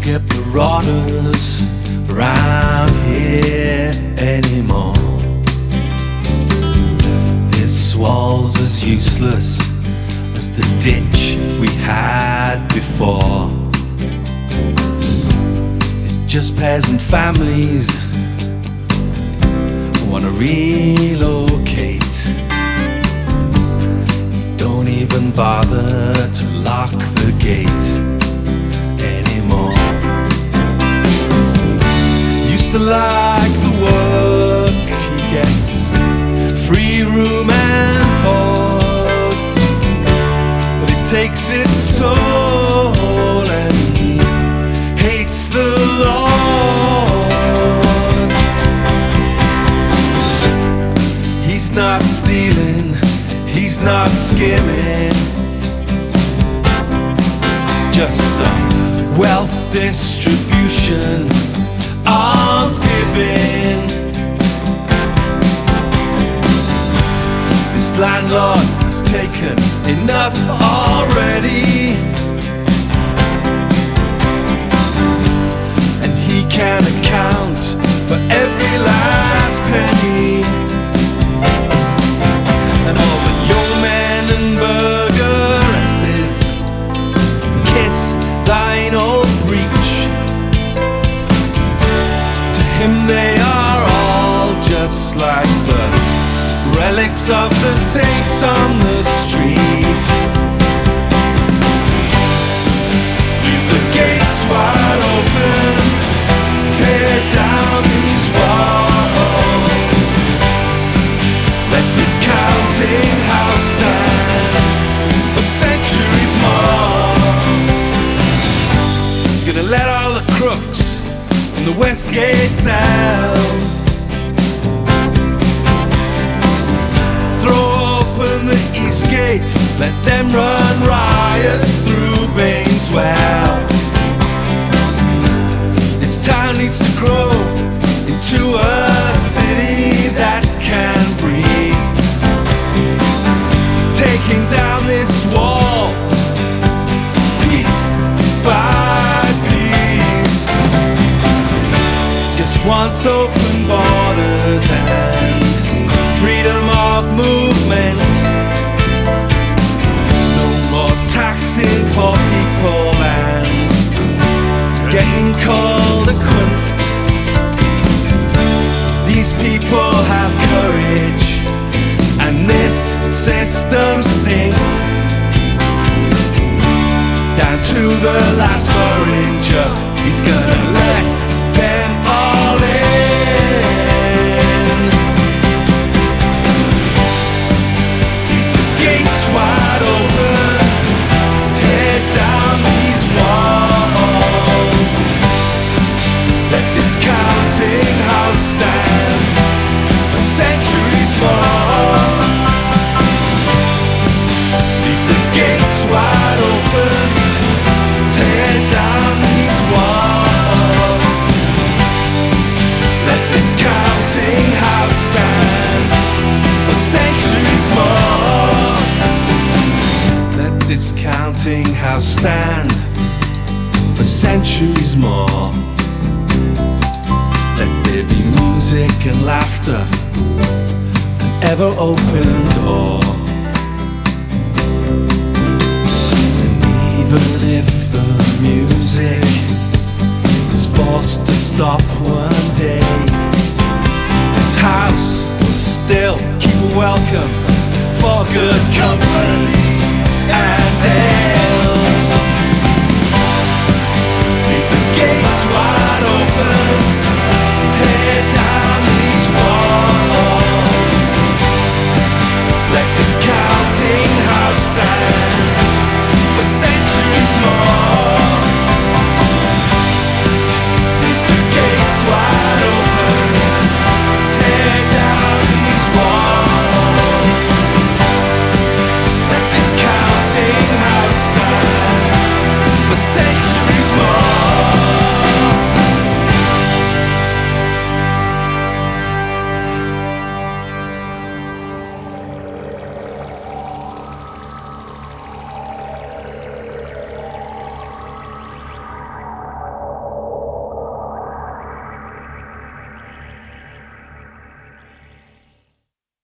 get marauders around here anymore. This wall's as useless as the ditch we had before. It's just peasant families who wanna relocate. Don't even bother to lock the gate anymore. Used to like the work he gets, free room and board, but it takes its toll and he hates the Lord. He's not stealing, he's not skimming, just some wealth distribution, alms giving. This landlord has taken enough already, and he can account for every last penny. And all the yeomen and burgeresses kiss thine old breech. To him they are all just like the relics of the saints on the street. Leave the gates wide open, tear down these walls. Let this counting house stand for centuries more. He's gonna let all the crooks from the Westgate South throw open the East Gate, let them run riot through Bainswell. This town needs to grow into a city that can breathe. He's taking down this wall, piece by piece. Just wants open borders and freedom of movement. No more taxing poor people and getting called a cunt. These people have courage, and this system stinks. Down to the last foreigner, he's gonna let them all in. Leave the gates wide open, tear down these walls. Let this counting house stand for centuries more. Leave the gates wide open, tear down these walls. Let this counting house stand for centuries more. Let this counting house stand for centuries more. Let there be music and laughter, an ever open door. And even if the music is forced to stop one day, this house will still keep welcome for good company.